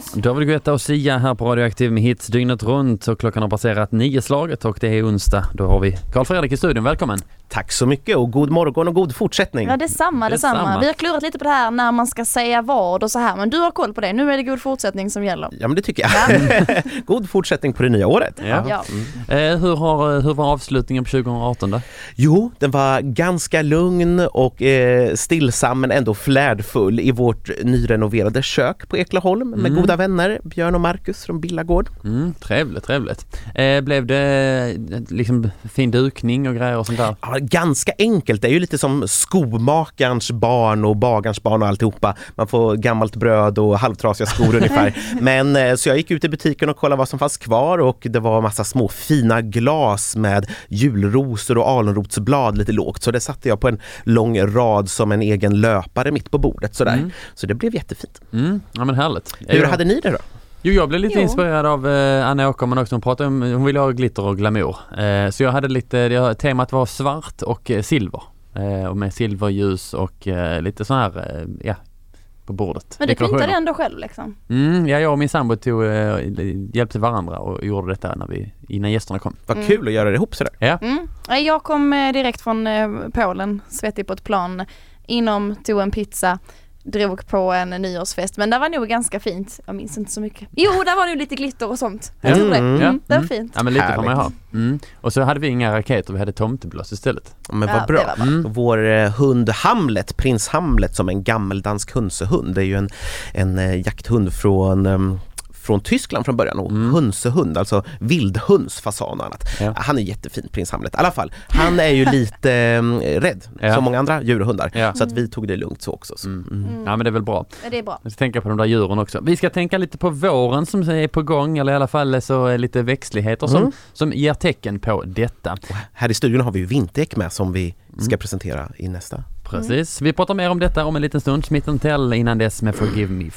David Guetta och Sia här på Radioaktiv med hits dygnet runt och klockan har passerat 9-slaget och det är onsdag. Då har vi Carl Fredrik i studion. Välkommen! Tack så mycket och god morgon och god fortsättning. Ja, detsamma. Vi har klurat lite på det här när man ska säga vad och så här, men du har koll på det. Nu är det god fortsättning som gäller. Ja, men det tycker jag. God fortsättning på det nya året. Ja. Hur var avslutningen på 2018 då? Jo, den var ganska lugn och stillsam men ändå flärdfull i vårt nyrenoverade kök på Eklaholm med goda vänner, Björn och Marcus från Billagård. Trevligt. Blev det liksom fin dukning och grejer och sånt där? Ja, ganska enkelt. Det är ju lite som skomakarens barn och bagarens barn och alltihopa. Man får gammalt bröd och halvtrasiga skor ungefär. Men så jag gick ut i butiken och kollade vad som fanns kvar och det var massa små fina glas med julrosor och alunrotsblad lite lågt. Så det satte jag på en lång rad som en egen löpare mitt på bordet sådär. Så det blev jättefint. Ja, men härligt. Hur hade ni det då? Jo, jag blev lite inspirerad av Anna Åkerman också. Hon ville ha glitter och glamour. Så jag hade lite, temat var svart och silver. Och med silverljus och lite så här, på bordet. Men du pintade ändå själv liksom? Jag och min sambo hjälpte varandra och gjorde detta innan gästerna kom. Vad kul att göra det ihop sådär. Ja. Jag kom direkt från Polen, svettig på ett plan, tog en pizza, drog på en nyårsfest, men det var nog ganska fint. Jag minns inte så mycket. Jo, där var nog lite glitter och sånt. Jag tror det. Det var fint. Ja, men lite får man ju ha. Och så hade vi inga raketer, vi hade tomteblås istället. Men vad bra. Vår hund Hamlet, prins Hamlet, som en gammeldansk hönsehund. Det är ju en jakthund från Tyskland från början och hönsehund, alltså vildhundsfasan och annat. Ja. Han är jättefin, prins Hamlet. I alla fall, han är ju lite rädd som många andra djurhundar. Så att vi tog det lugnt så också. Så. Ja, men det är väl bra. Det är bra. Vi ska tänka på de där djuren också. Vi ska tänka lite på våren som är på gång, eller i alla fall så är lite växtligheter som ger tecken på detta. Och här i studion har vi ju vinterdäck med som vi ska presentera i nästa. Precis. Vi pratar mer om detta om en liten stund. Smith & Tell innan dess med Forgive Me.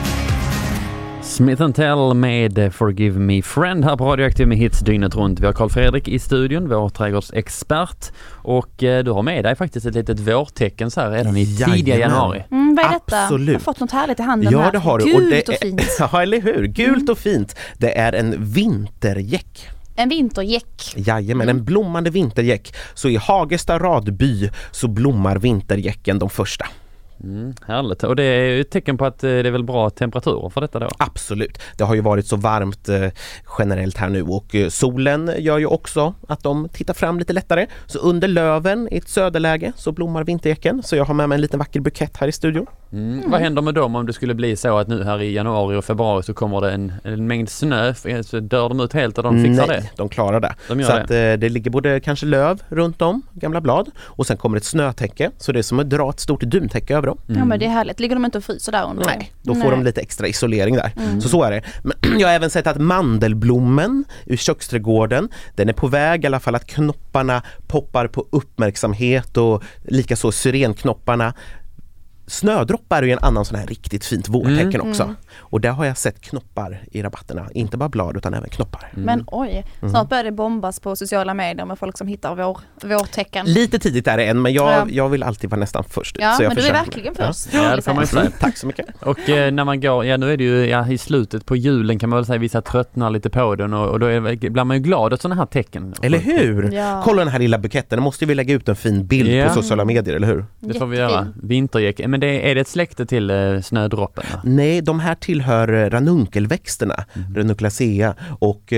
Smith & Tell med Forgive Me Friend här på Radioaktiv med hits dygnet runt. Vi har Carl Fredrik i studion, vår trädgårdsexpert. Och du har med dig faktiskt ett litet vårtecken så här redan i tidiga januari. Vad är detta? Absolut. Jag har fått något härligt i handen här. Ja, det har du. Gult och fint. Ja, eller hur? Gult och fint. Det är en vintergäck. En vintergäck. Jajamän, en blommande vintergäck. Så i Hagesta Radby så blommar vintergäcken de första. Härligt. Och det är ju ett tecken på att det är väl bra temperaturer för detta då? Absolut. Det har ju varit så varmt generellt här nu och solen gör ju också att de tittar fram lite lättare. Så under löven i ett söderläge så blommar vintergäcken. Så jag har med mig en liten vacker bukett här i studion. Vad händer med dem om det skulle bli så att nu här i januari och februari så kommer det en mängd snö, så dör de ut helt och de fixar det? Nej, de klarar det. De gör så det. Att det ligger både kanske löv runt om, gamla blad, och sen kommer ett snötäcke. Så det är som att dra ett stort duntäcke över dem. Ja, men det är härligt. Ligger de inte och fryser där under? Nej, då får de lite extra isolering där. Så är det. Men jag har även sett att mandelblommen ur köksträdgården, den är på väg i alla fall att knopparna poppar på uppmärksamhet och likaså syrenknopparna. Snödroppar är ju en annan sån här riktigt fint vårtecken också. Och där har jag sett knoppar i rabatterna. Inte bara blad utan även knoppar. Men oj, snart börjar det bombas på sociala medier med folk som hittar vårtecken. Lite tidigt är det än, men jag vill alltid vara nästan först. Ja, så jag men du är verkligen först. Ja, det får man ju säga. Tack så mycket. Och när man går, nu är det ju i slutet på julen kan man väl säga vissa tröttnar lite på den och då blir man ju glad åt sådana här tecken. Eller hur? Ja. Kolla den här lilla buketten, då måste vi lägga ut en fin bild på sociala medier, eller hur? Det får vi göra. Vintergäck. Men är det ett släkte till snödroppen? Nej, de här tillhör ranunkelväxterna, Ranunculaceae, och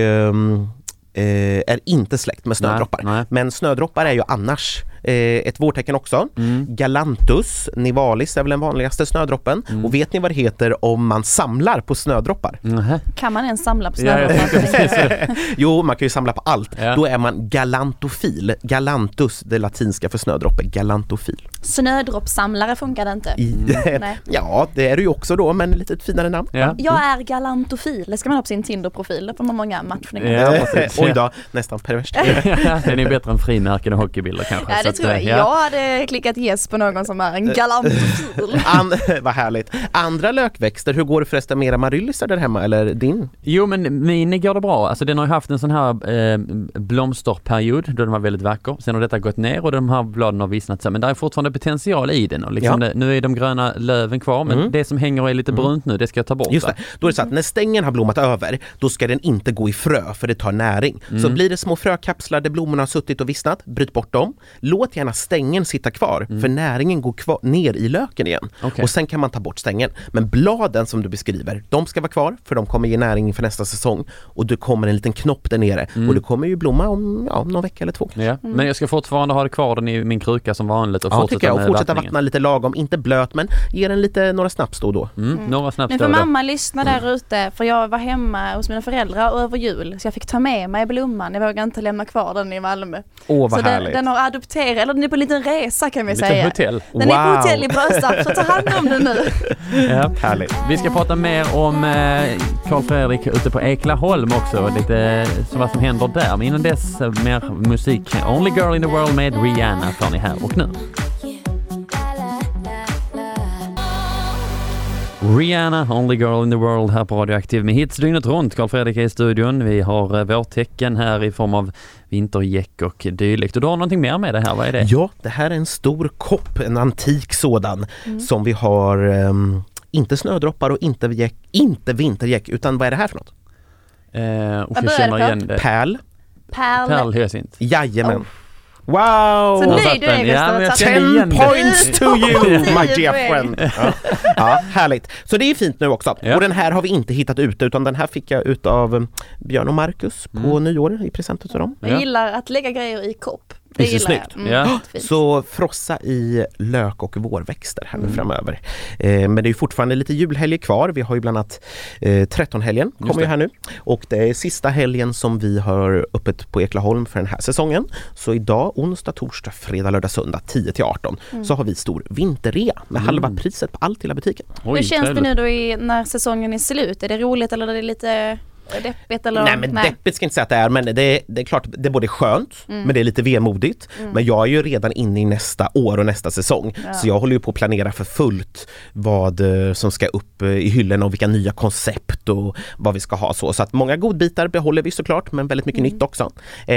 är inte släkt med snödroppar. Nej. Men snödroppar är ju annars ett vårtecken också. Galanthus nivalis är väl den vanligaste snödroppen. Och vet ni vad det heter om man samlar på snödroppar? Kan man ens samla på snödroppar? Jo, man kan ju samla på allt. Ja. Då är man galantofil. Galanthus, det latinska för snödroppe. Galantofil. Snödroppssamlare funkar det inte. Nej. Ja, det är det ju också då, men lite ett finare namn. Ja. Jag är galantofil. Det ska man ha på sin Tinder-profil. Det får man många matchningar. Ja, precis. Oj då, nästan perverst. Den är bättre än frimärken och hockeybilder kanske. Ja, det tror jag. Jag hade klickat yes på någon som är en galantofil. Vad härligt. Andra lökväxter, hur går det förresten med era maryllisar där hemma, eller din? Jo, men min går det bra. Alltså den har ju haft en sån här blomsterperiod då den var väldigt vacker. Sen har detta gått ner och de här bladen har vissnat sig. Men det är fortfarande potential i den och liksom nu är de gröna löven kvar men det som hänger är lite brunt nu, det ska jag ta bort. Just det, då är det så att när stängen har blommat över, då ska den inte gå i frö för det tar näring. Så blir det små frökapslar där blommorna har suttit och vissnat, bryt bort dem. Låt gärna stängen sitta kvar för näringen går kvar, ner i löken igen. Och sen kan man ta bort stängen. Men bladen som du beskriver, de ska vara kvar för de kommer ge näring för nästa säsong. Och det kommer en liten knopp där nere och det kommer ju blomma om någon vecka eller 2. Ja. Men jag ska fortfarande ha det kvar den i min kruka som vanligt och fortsätta vattna lite lagom, inte blöt men ge den lite några snaps då. Några snaps. Men för mamma lyssna där ute, för jag var hemma hos mina föräldrar över jul så jag fick ta med mig blomman. Jag vågade inte lämna kvar den i Malmö. Vad så härligt. Den har adopterat, eller den är på en liten resa kan vi säga. Hotell. Den är på hotell i Brösarp, så ta hand om den nu. Ja. Härligt. Vi ska prata mer om Carl Fredrik ute på Eklaholm också, lite så vad som händer där. Men innan dess mer musik. Only Girl in the World med Rihanna får ni här och nu. Rihanna, Only Girl in the World här på Radioaktiv med hits dygnet runt. Carl Fredrik är i studion. Vi har vårtecken här i form av vintergäck och dylikt. Och du har någonting mer med det här, vad är det? Ja, det här är en stor kopp, en antik sådan som vi har inte snödroppar och inte vintergäck, utan vad är det här för något? Jag känner igen det. Pärlhyacint. Jajamän. Wow! Så nöjd du är, 10 points to you, my dear friend. Ja, härligt. Så det är fint nu också. Ja. Och den här har vi inte hittat ute, utan den här fick jag ut av Björn och Marcus på nyår i present till dem. Jag gillar att lägga grejer i kopp. Det är så snyggt. Så frossa i lök och vårväxter här nu framöver. Men det är ju fortfarande lite julhelger kvar. Vi har ju bland annat 13-helgen kommer ju här nu. Och det är sista helgen som vi har öppet på Eklaholm för den här säsongen. Så idag, onsdag, torsdag, fredag, lördag, söndag 10-18 så har vi stor vinterrea med halva priset på allt i hela butiken. Hur känns det nu då när säsongen är slut? Är det roligt eller är det lite... deppigt eller? Nej, men deppigt ska jag inte säga att det är, men det är klart, det är både skönt men det är lite vemodigt. Men jag är ju redan inne i nästa år och nästa säsong. Så jag håller ju på att planera för fullt vad som ska upp i hyllan och vilka nya koncept och vad vi ska ha så att många godbitar behåller vi såklart, men väldigt mycket nytt också.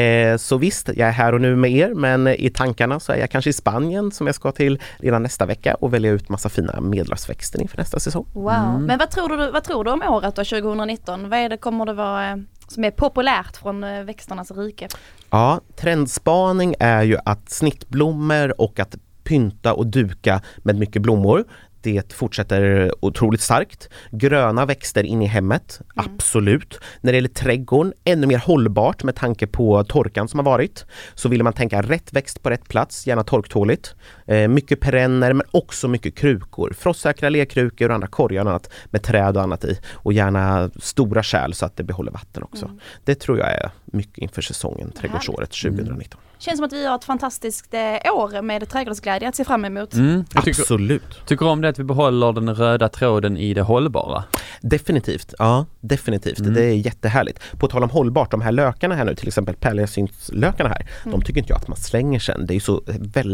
Så visst, jag är här och nu med er, men i tankarna så är jag kanske i Spanien som jag ska till redan nästa vecka och välja ut massa fina medlavsväxter inför nästa säsong. Wow. Men vad tror du om året då, 2019? Vad är det kommer det vara som är populärt från växternas rike? Ja, trendspaning är ju att snittblommor och att pynta och duka med mycket blommor. Det fortsätter otroligt starkt. Gröna växter in i hemmet, absolut. När det gäller trädgården, ännu mer hållbart med tanke på torkan som har varit. Så vill man tänka rätt växt på rätt plats, gärna torktåligt. Mycket perenner men också mycket krukor. Frostsäkra lerkrukor och andra korgar och annat med träd och annat i. Och gärna stora kärl så att det behåller vatten också. Det tror jag är mycket inför säsongen, trädgårdsåret 2019. Känns som att vi har ett fantastiskt år med trädgårdsglädje att se fram emot. Absolut. Tycker om det att vi behåller den röda tråden i det hållbara? Definitivt, ja, definitivt. Det är jättehärligt. På tal om hållbart, de här lökarna här nu, till exempel pärlhyacintslökarna här, de tycker inte jag att man slänger sen. Det är ju så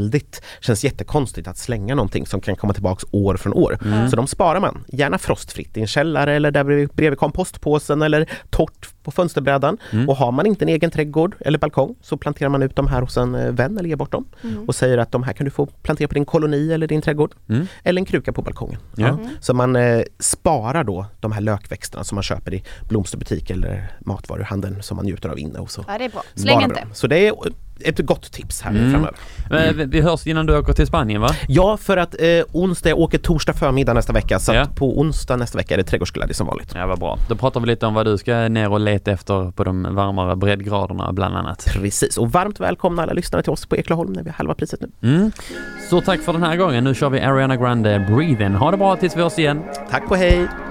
känns jättekonstigt att slänga någonting som kan komma tillbaks år från år. Så de sparar man, gärna frostfritt i en källare eller där bredvid kompostpåsen eller torrt på fönsterbrädan. Och har man inte en egen trädgård eller balkong så planterar man ut de här hos en vän eller ger bort dem och säger att de här kan du få plantera på din koloni eller din trädgård eller en kruka på balkongen. Så man sparar då de här lökväxterna som man köper i blomsterbutik eller matvaruhandeln som man njuter av inne och så. Ja, det är bra. Släng inte. Så det är ett gott tips här framöver. Vi hörs innan du åker till Spanien, va? Ja, för att onsdag åker torsdag förmiddag nästa vecka, så att på onsdag nästa vecka är det trädgårdsglädje som vanligt. Ja, vad bra. Då pratar vi lite om vad du ska ner och leta efter på de varmare breddgraderna bland annat. Precis, och varmt välkomna alla lyssnare till oss på Eklaholm när vi har halva priset nu. Så tack för den här gången. Nu kör vi Ariana Grande, Breathe In. Ha det bra tills vi hörs igen. Tack och hej!